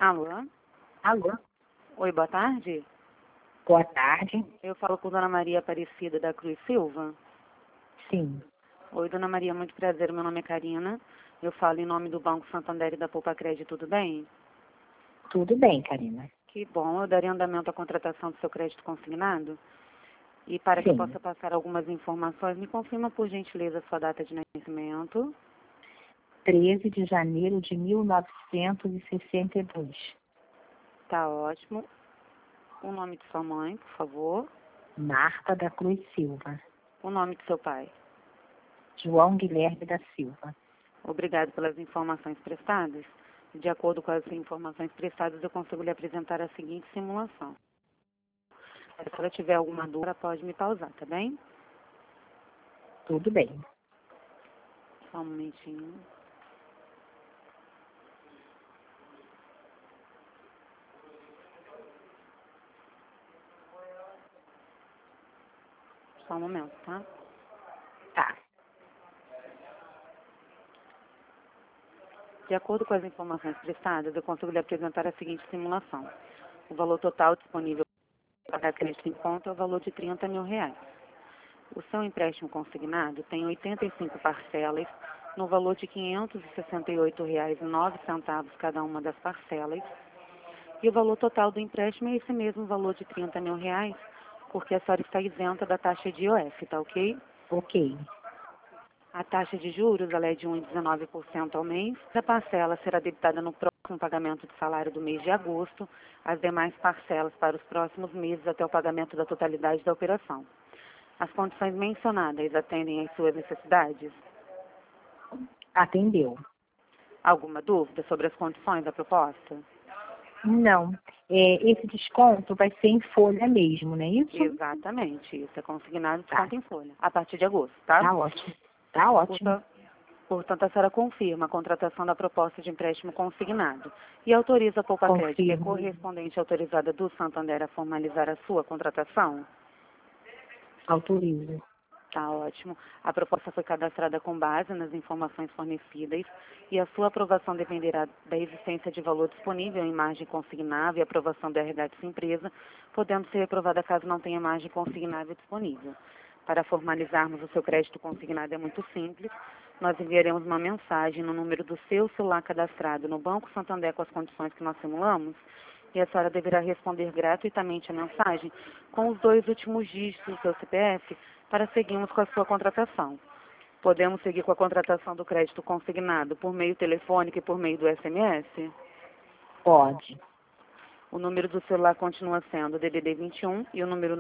Alô? Alô, Oi, boa tarde. boa tarde. Eu falo com Dona Maria Aparecida da Cruz Silva. Sim, Oi, Dona Maria, muito prazer. Meu nome é Karina. Eu falo em nome do Banco Santander e da Poupa Crédito, tudo bem? tudo bem, Karina. Que bom. Eu darei andamento à contratação do seu crédito consignado. E para que eu Sim, possa passar algumas informações, me confirma, por gentileza, a sua data de nascimento. 13 de janeiro de 1962. Tá ótimo. O nome de sua mãe, por favor. Marta da Cruz Silva. O nome de seu pai. João Guilherme da Silva. Obrigado pelas informações prestadas. De acordo com as informações prestadas, eu consigo lhe apresentar a seguinte simulação. Se ela tiver alguma dúvida, pode me pausar, tá bem? Tudo bem. Só um momentinho. Só um momento, tá? Tá. De acordo com as informações prestadas, eu consigo lhe apresentar a seguinte simulação. O valor total disponível para pagar crédito em conta é o valor de R$ 30 mil. O seu empréstimo consignado tem 85 parcelas no valor de R$ 568,09 cada uma das parcelas. E o valor total do empréstimo é esse mesmo valor de R$ 30 mil, porque a senhora está isenta da taxa de IOF, tá ok? Ok. A taxa de juros ela é de 1,19% ao mês. A parcela será debitada no próximo pagamento de salário do mês de agosto, as demais parcelas para os próximos meses até o pagamento da totalidade da operação. As condições mencionadas atendem às suas necessidades? Atendeu. Alguma dúvida sobre as condições da proposta? Não. Esse desconto vai ser em folha mesmo, não é isso? Exatamente, isso é consignado Tá. desconto em folha, a partir de agosto, tá? Tá ótimo. Tá ótimo. Portanto, a senhora confirma a contratação da proposta de empréstimo consignado e autoriza a Poupa Crédito, que é Confirmo. correspondente autorizada do Santander, a formalizar a sua contratação? Autorizo. Tá ótimo. A proposta foi cadastrada com base nas informações fornecidas e a sua aprovação dependerá da existência de valor disponível em margem consignável e aprovação do RH de sua empresa, podendo ser aprovada caso não tenha margem consignável disponível. Para formalizarmos o seu crédito consignado é muito simples. Nós enviaremos uma mensagem no número do seu celular cadastrado no Banco Santander com as condições que nós simulamos e a senhora deverá responder gratuitamente a mensagem com os 2 últimos dígitos do seu CPF para seguirmos com a sua contratação. Podemos seguir com a contratação do crédito consignado por meio telefônico e por meio do SMS? Pode. O número do celular continua sendo o DDD 21 e o número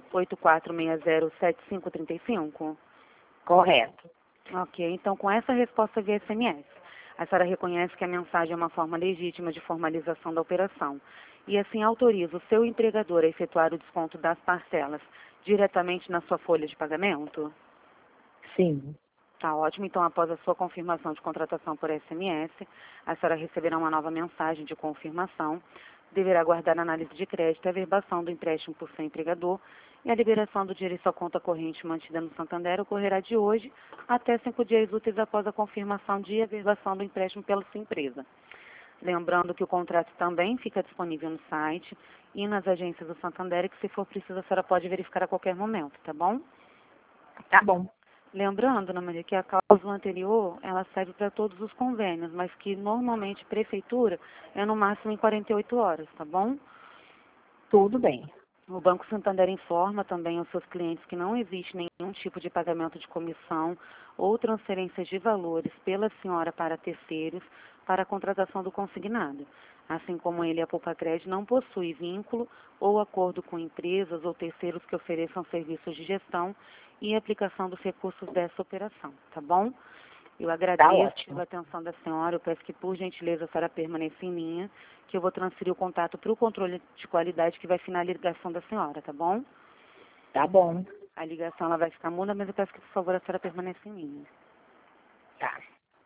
984607535. Correto. Ok, então com essa resposta via SMS, a senhora reconhece que a mensagem é uma forma legítima de formalização da operação e assim autoriza o seu empregador a efetuar o desconto das parcelas diretamente na sua folha de pagamento? Sim. Tá ótimo, então após a sua confirmação de contratação por SMS, a senhora receberá uma nova mensagem de confirmação, deverá aguardar a análise de crédito, a averbação do empréstimo por seu empregador e a liberação do dinheiro em sua conta corrente mantida no Santander ocorrerá de hoje até 5 dias úteis após a confirmação de averbação do empréstimo pela sua empresa. Lembrando que o contrato também fica disponível no site e nas agências do Santander e que, se for preciso, a senhora pode verificar a qualquer momento, tá bom? Tá bom. Lembrando, Ana Maria, que a cláusula anterior, ela serve para todos os convênios, mas que normalmente prefeitura é no máximo em 48 horas, tá bom? Tudo bem. O Banco Santander informa também aos seus clientes que não existe nenhum tipo de pagamento de comissão ou transferências de valores pela senhora para terceiros para a contratação do consignado. Assim como ele, a Poupa Crédito não possui vínculo ou acordo com empresas ou terceiros que ofereçam serviços de gestão e aplicação dos recursos dessa operação, tá bom? Eu Tá agradeço ótimo. pela atenção da senhora, eu peço que, por gentileza, a senhora permaneça em linha, que eu vou transferir o contato para o controle de qualidade que vai finalizar a ligação da senhora, tá bom? Tá bom. A ligação ela vai ficar muda, mas eu peço que, por favor, a senhora permaneça em linha. Tá.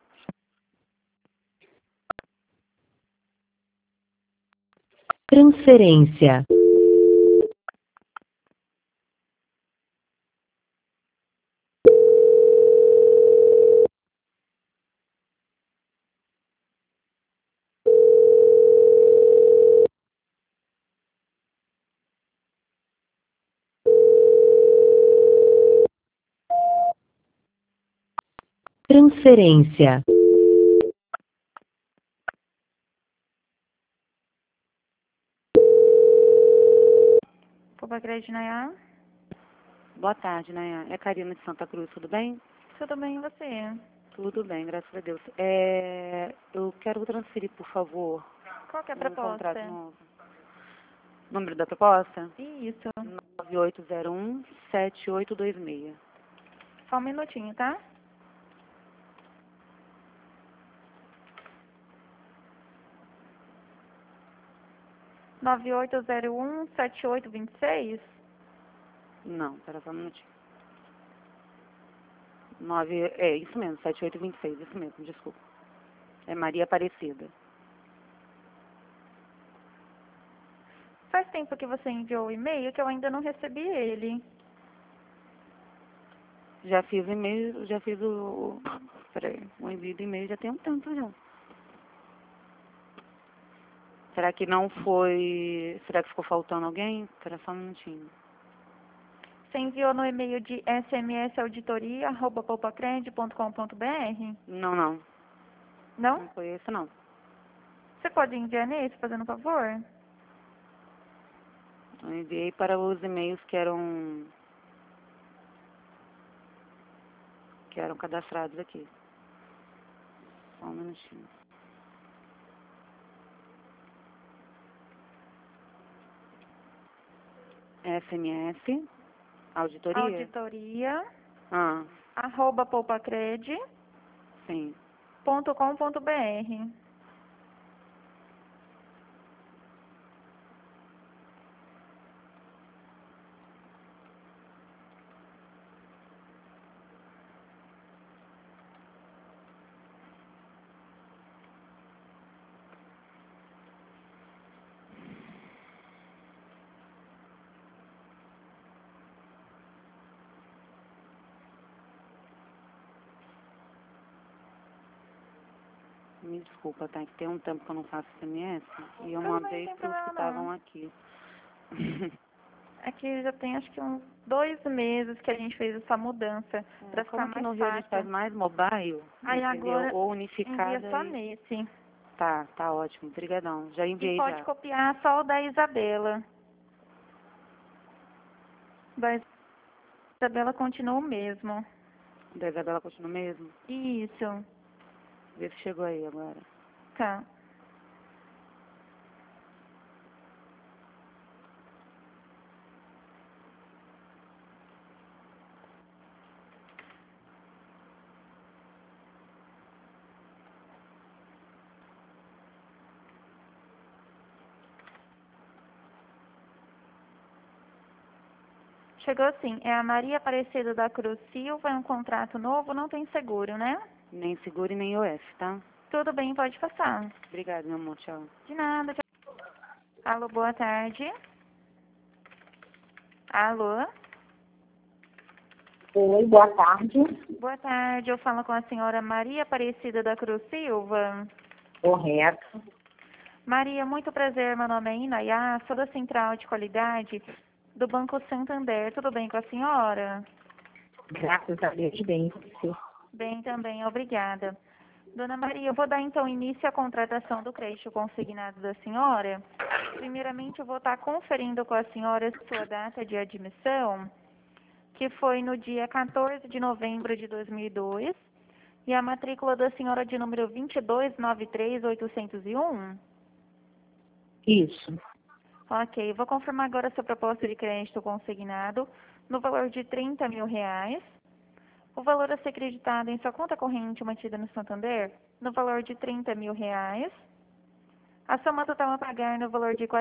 Transferência. transferência. Poupa-Crédito, Nayá. Boa tarde, Nayan. É Karina de Santa Cruz, tudo bem? Tudo bem, e você? Tudo bem, graças a Deus. Eu quero transferir, por favor, Qual que é a um contrato proposta? novo. Número da proposta? Isso. 9801-7826. Só um minutinho, tá? Nove oito zero 7826. Não, pera só um minutinho. Isso mesmo, 7826, isso mesmo, desculpa. É Maria Aparecida. Faz tempo que você enviou o e-mail que eu ainda não recebi ele. Já fiz e-mail, já fiz peraí, o envio do e-mail já tem um tempo já. Será que não foi... Será que ficou faltando alguém? Espera só um minutinho. Você enviou no e-mail de smsauditoria@poupacred.com.br? Não, não. Não? Não foi esse, não. Você pode enviar nesse, fazendo um favor? Eu enviei para os e-mails que eram cadastrados aqui. Só um minutinho. SMS, auditoria? Auditoria, Ah, @poupacred.com.br. sim. Me desculpa, tá? Que tem um tempo que eu não faço SMS e eu Tudo bem, mandei sem para os que problema estavam não. aqui. Aqui já tem acho que uns 2 meses que a gente fez essa mudança para ficar Como que mais no Rio a gente faz fácil. mais mobile, Aí entendeu? agora Ou envia unificada só e... nesse. Tá ótimo. Obrigadão. Já E enviei pode já. copiar só o da Isabela. Da Isabela continua o mesmo. Da Isabela continua mesmo? Isso. Vê se chegou aí agora. Tá. Chegou sim. É a Maria Aparecida da Cruz Silva, é um contrato novo, não tem seguro, né? Nem seguro e nem OF, tá? Tudo bem, pode passar. Obrigada, meu amor. Tchau. De nada. Alô, boa tarde. Alô? Oi, boa tarde. Boa tarde, eu falo com a senhora Maria Aparecida da Cruz Silva. Correto. Maria, muito prazer, meu nome é Inayá, sou da Central de Qualidade do Banco Santander. Tudo bem com a senhora? Graças a Deus, bem. Você. Bem também, obrigada. Dona Maria, eu vou dar então início à contratação do crédito consignado da senhora. Primeiramente, eu vou estar conferindo com a senhora sua data de admissão, que foi no dia 14 de novembro de 2002, e a matrícula da senhora de número 2293801. Isso. Ok, vou confirmar agora sua proposta de crédito consignado no valor de R$ 30.000. O valor a ser creditado em sua conta corrente mantida no Santander no valor de R$ 30.000. A soma total a pagar no valor de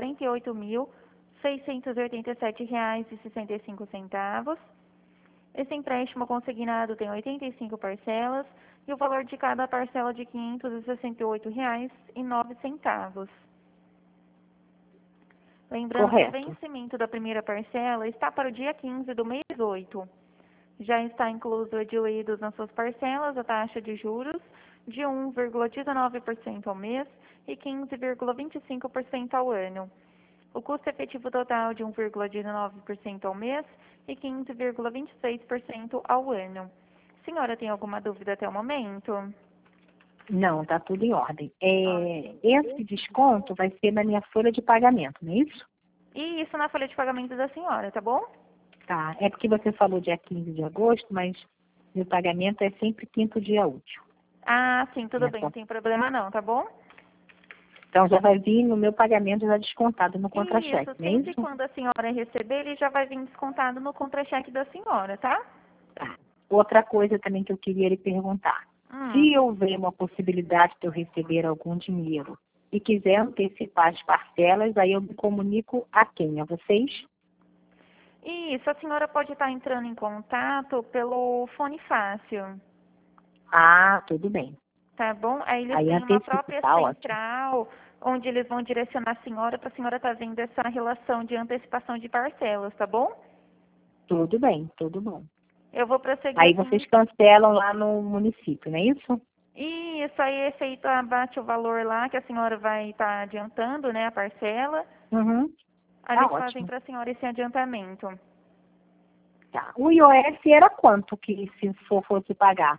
R$ 48.687,65. Esse empréstimo consignado tem 85 parcelas e o valor de cada parcela de R$ 568,09. Lembrando que o Correto. vencimento da primeira parcela está para o dia 15 do mês 8. Já está incluso diluídos nas suas parcelas a taxa de juros de 1,19% ao mês e 15,25% ao ano. O custo efetivo total de 1,19% ao mês e 15,26% ao ano. Senhora tem alguma dúvida até o momento? Não, tá tudo em ordem. Esse desconto vai ser na minha folha de pagamento, não é isso? E isso na folha de pagamento da senhora, tá bom? Tá. É porque você falou dia 15 de agosto, mas meu pagamento é sempre quinto dia útil. Ah, sim, tudo bem, Nessa- não tem problema não, tá bom? Então já vai vir no meu pagamento já descontado no Isso, contra-cheque, não é sempre isso? quando a senhora receber, ele já vai vir descontado no contra-cheque da senhora, tá? Tá. Outra coisa também que eu queria lhe perguntar. Hum. Se houver uma possibilidade de eu receber algum dinheiro e quiser antecipar as parcelas, aí eu me comunico a quem? A vocês? Isso, a senhora pode estar entrando em contato pelo fone fácil, Ah, tudo bem. tá bom? Aí eles Aí têm uma antecipo, própria tá ótimo. central, onde eles vão direcionar a senhora para a senhora estar vendo essa relação de antecipação de parcelas, tá bom? Tudo bem, tudo bom. Eu vou prosseguir Aí aqui. vocês cancelam lá no município, não é isso? Isso aí é feito, abate o valor lá que a senhora vai estar adiantando, né, a parcela. Uhum. Aí Tá eles fazem ótimo. para a senhora esse adiantamento. Tá. O IOF era quanto que se fosse pagar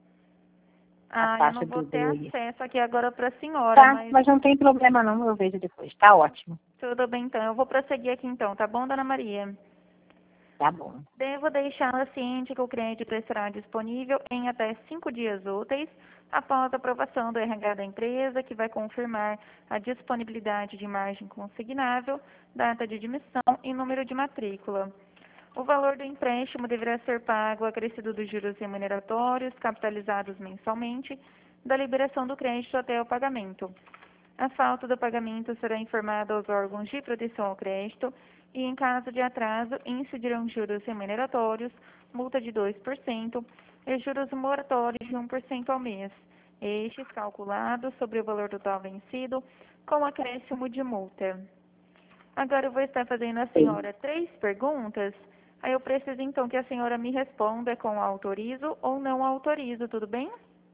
a Ah, eu não taxa vou ter do I? acesso aqui agora para a senhora, Tá, mas mas não tem problema não, eu vejo depois. Tá ótimo. tudo bem então. Eu vou prosseguir aqui então, tá bom, dona Maria? Tá bom. Devo deixá-la ciente que o crédito estará disponível em até 5 dias úteis após a aprovação do RH da empresa, que vai confirmar a disponibilidade de margem consignável, data de admissão e número de matrícula. O valor do empréstimo deverá ser pago acrescido dos juros remuneratórios capitalizados mensalmente da liberação do crédito até o pagamento. A falta do pagamento será informada aos órgãos de proteção ao crédito e, em caso de atraso, incidirão juros remuneratórios, multa de 2% e juros moratórios de 1% ao mês, estes calculados sobre o valor total vencido, com acréscimo de multa. Agora eu vou estar fazendo à Sim. senhora 3 perguntas. Aí eu preciso então que a senhora me responda com autorizo ou não autorizo, tudo bem?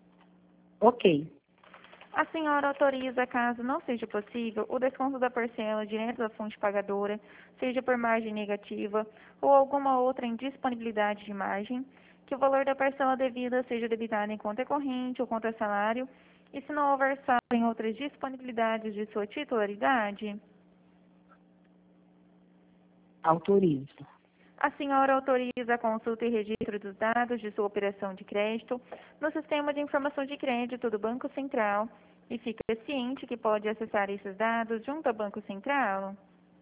Ok. A senhora autoriza, caso não seja possível, o desconto da parcela direto da fonte pagadora, seja por margem negativa ou alguma outra indisponibilidade de margem, que o valor da parcela devida seja debitado em conta corrente ou conta salário, e se não houver saldo em outras disponibilidades de sua titularidade? Autorizo. A senhora autoriza a consulta e registro dos dados de sua operação de crédito no Sistema de Informação de Crédito do Banco Central e fica ciente que pode acessar esses dados junto ao Banco Central?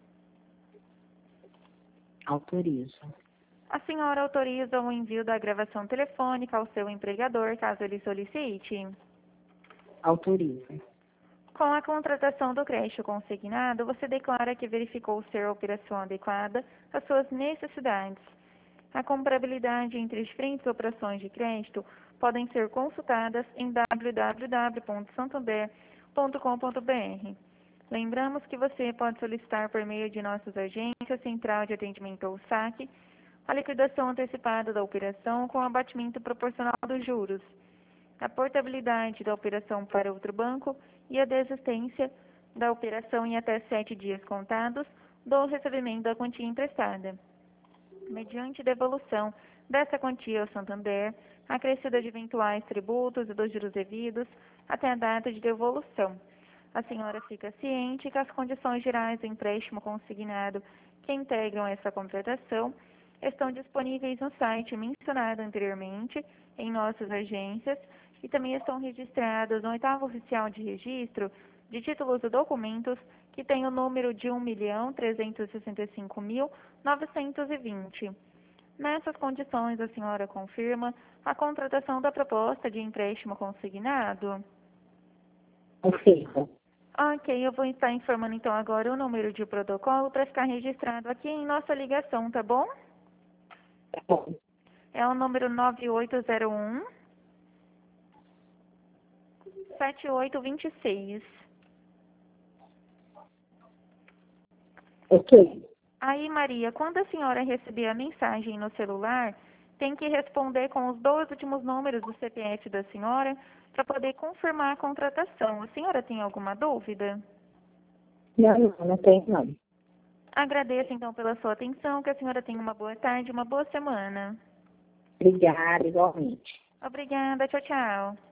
Autorizo. A senhora autoriza o envio da gravação telefônica ao seu empregador, caso ele solicite? Autorizo. Com a contratação do crédito consignado, você declara que verificou ser a operação adequada às suas necessidades. A comparabilidade entre as diferentes operações de crédito podem ser consultadas em www.santander.com.br. Lembramos que você pode solicitar por meio de nossas agências, Central de Atendimento ou SAC, a liquidação antecipada da operação com abatimento proporcional dos juros, a portabilidade da operação para outro banco e a desistência da operação em até 7 dias contados do recebimento da quantia emprestada, mediante devolução dessa quantia ao Santander, acrescida de eventuais tributos e dos juros devidos até a data de devolução. A senhora fica ciente que as condições gerais do empréstimo consignado que integram essa contratação estão disponíveis no site mencionado anteriormente, em nossas agências, e também estão registradas no 8º oficial de registro de títulos e documentos, que tem o número de 1.365.920. Nessas condições, a senhora confirma a contratação da proposta de empréstimo consignado? Confirmo. Ok, eu vou estar informando então agora o número de protocolo para ficar registrado aqui em nossa ligação, tá bom? Tá bom. É o número 9801 7826. Ok. Aí, Maria, quando a senhora receber a mensagem no celular, tem que responder com os 2 últimos números do CPF da senhora para poder confirmar a contratação. A senhora tem alguma dúvida? Não tem não. Agradeço então pela sua atenção, que a senhora tenha uma boa tarde, uma boa semana. Obrigada, igualmente. Obrigada, tchau, tchau.